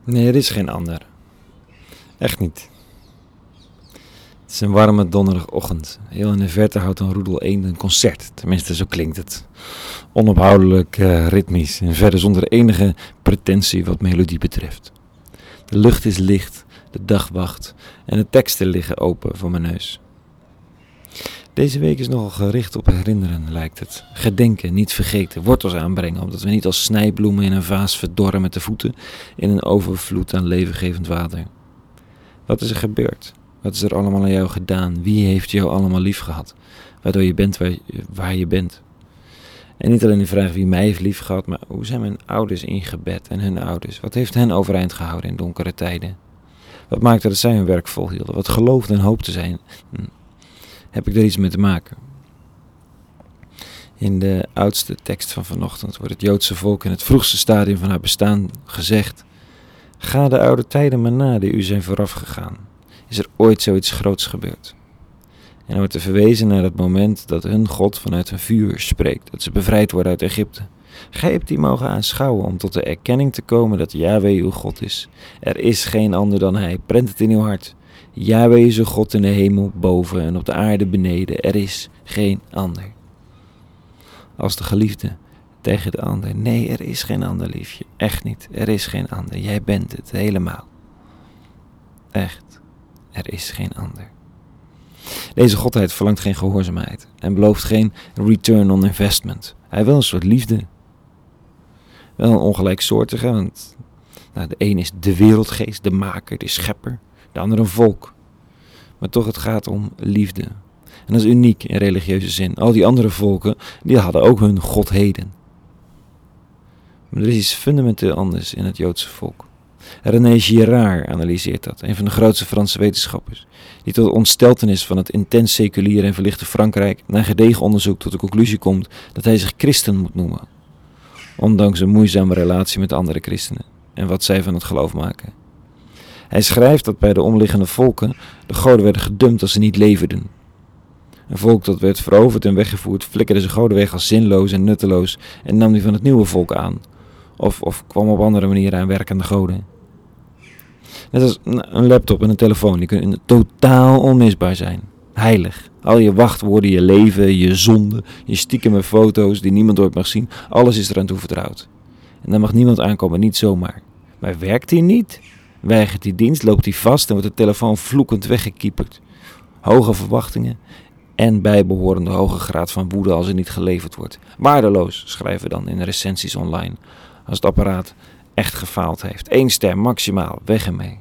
Nee, er is geen ander. Echt niet. Het is een warme donderdagochtend. Heel in de verte houdt een roedel eenden een concert. Tenminste, zo klinkt het. Onophoudelijk ritmisch en verder zonder enige pretentie wat melodie betreft. De lucht is licht, de dag wacht en de teksten liggen open voor mijn neus. Deze week is nogal gericht op herinneren, lijkt het. Gedenken, niet vergeten, wortels aanbrengen, omdat we niet als snijbloemen in een vaas verdorren met de voeten in een overvloed aan levengevend water. Wat is er gebeurd? Wat is er allemaal aan jou gedaan? Wie heeft jou allemaal lief gehad? Waardoor je bent waar je bent. En niet alleen de vraag wie mij heeft lief gehad, maar hoe zijn mijn ouders ingebed en hun ouders? Wat heeft hen overeind gehouden in donkere tijden? Wat maakte dat zij hun werk volhielden? Wat geloofde en hoopte zijn? Heb ik er iets mee te maken? In de oudste tekst van vanochtend wordt het Joodse volk in het vroegste stadium van haar bestaan gezegd: ga de oude tijden maar na die u zijn vooraf gegaan. Is er ooit zoiets groots gebeurd? En er wordt er verwezen naar het moment dat hun God vanuit een vuur spreekt, dat ze bevrijd worden uit Egypte. Gij hebt die mogen aanschouwen om tot de erkenning te komen dat Yahweh uw God is. Er is geen ander dan Hij, prent het in uw hart. Yahweh is uw God in de hemel boven en op de aarde beneden, er is geen ander. Als de geliefde tegen de ander: nee, er is geen ander, liefje, echt niet, er is geen ander, jij bent het, helemaal. Echt, er is geen ander. Deze godheid verlangt geen gehoorzaamheid en belooft geen return on investment. Hij wil een soort liefde. Wel een ongelijksoortige, want de een is de wereldgeest, de maker, de schepper, de ander een volk. Maar toch, het gaat om liefde. En dat is uniek in religieuze zin. Al die andere volken, die hadden ook hun godheden. Maar er is iets fundamenteel anders in het Joodse volk. René Girard analyseert dat, een van de grootste Franse wetenschappers, die tot ontsteltenis van het intens seculiere en verlichte Frankrijk na gedegen onderzoek tot de conclusie komt dat hij zich christen moet noemen, ondanks een moeizame relatie met andere christenen en wat zij van het geloof maken. Hij schrijft dat bij de omliggende volken de goden werden gedumpt als ze niet leverden. Een volk dat werd veroverd en weggevoerd flikkerde zijn goden weg als zinloos en nutteloos en nam die van het nieuwe volk aan, of kwam op andere manieren aan werkende goden. Net als een laptop en een telefoon, die kunnen totaal onmisbaar zijn. Heilig. Al je wachtwoorden, je leven, je zonde, je stiekeme foto's die niemand ooit mag zien, alles is eraan toevertrouwd. En dan mag niemand aankomen, niet zomaar. Maar werkt die niet? Weigert die dienst, loopt die vast en wordt de telefoon vloekend weggekieperd. Hoge verwachtingen en bijbehorende hoge graad van woede als er niet geleverd wordt. Waardeloos, schrijven we dan in de recensies online, als het apparaat echt gefaald heeft. 1 ster maximaal, weg ermee.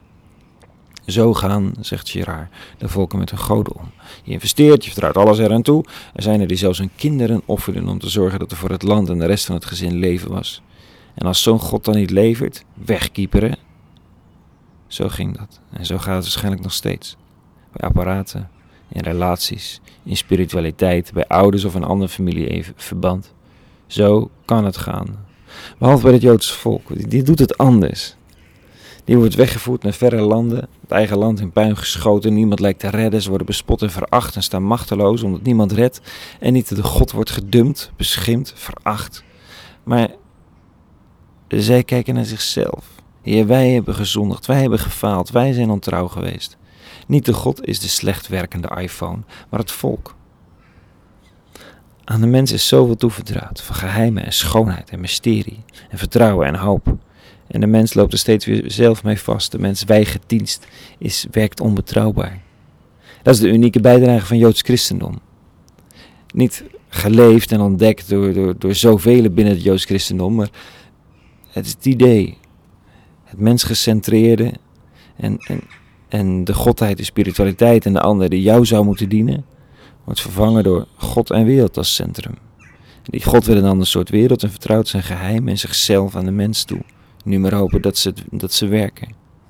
Zo gaan, zegt Girard, de volken met hun goden om. Je investeert, je vertrouwt alles eraan toe. Er zijn er die zelfs hun kinderen offerden om te zorgen dat er voor het land en de rest van het gezin leven was. En als zo'n god dan niet levert, wegkieperen. Zo ging dat. En zo gaat het waarschijnlijk nog steeds. Bij apparaten, in relaties, in spiritualiteit, bij ouders of een ander familieverband. Zo kan het gaan. Behalve bij het Joodse volk. Die doet het anders. Die wordt weggevoerd naar verre landen, het eigen land in puin geschoten. Niemand lijkt te redden. Ze worden bespot en veracht en staan machteloos omdat niemand redt. En niet de God wordt gedumpt, beschimpt, veracht. Maar zij kijken naar zichzelf. Heer, wij hebben gezondigd, wij hebben gefaald, wij zijn ontrouw geweest. Niet de God is de slecht werkende iPhone, maar het volk. Aan de mens is zoveel toevertrouwd, van geheimen en schoonheid en mysterie en vertrouwen en hoop. En de mens loopt er steeds weer zelf mee vast. De mens weigert dienst, werkt onbetrouwbaar. Dat is de unieke bijdrage van Joods christendom. Niet geleefd en ontdekt door zoveel binnen het Joods christendom, maar het is het idee. Het mensgecentreerde en de godheid, de spiritualiteit en de ander die jou zou moeten dienen, wordt vervangen door God en wereld als centrum. Die God wil een ander soort wereld en vertrouwt zijn geheim en zichzelf aan de mens toe. Nu maar hopen dat ze werken.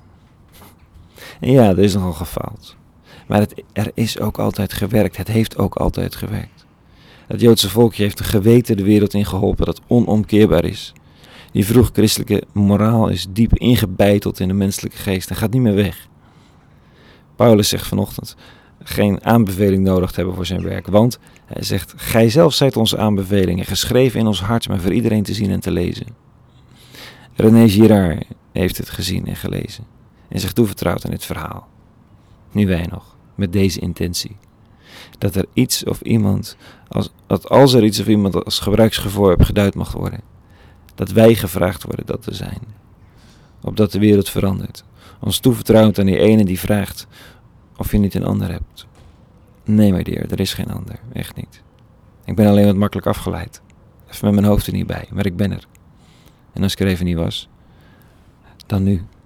En ja, er is nogal gefaald. Maar er is ook altijd gewerkt. Het heeft ook altijd gewerkt. Het Joodse volkje heeft een geweten de wereld in geholpen dat onomkeerbaar is. Die vroeg-christelijke moraal is diep ingebeiteld in de menselijke geest en gaat niet meer weg. Paulus zegt vanochtend geen aanbeveling nodig te hebben voor zijn werk, want hij zegt: gij zelf zijt onze aanbevelingen, geschreven in ons hart, maar voor iedereen te zien en te lezen. René Girard heeft het gezien en gelezen en zich toevertrouwd aan dit verhaal. Nu wij nog, met deze intentie. Dat er iets of iemand, als er iets of iemand als gebruiksgevoorwerp geduid mag worden. Dat wij gevraagd worden dat te zijn. Opdat de wereld verandert. Ons toevertrouwend aan die ene die vraagt of je niet een ander hebt. Nee, my dear, er is geen ander. Echt niet. Ik ben alleen wat makkelijk afgeleid. Even met mijn hoofd er niet bij, maar ik ben er. En als ik er even niet was, dan nu.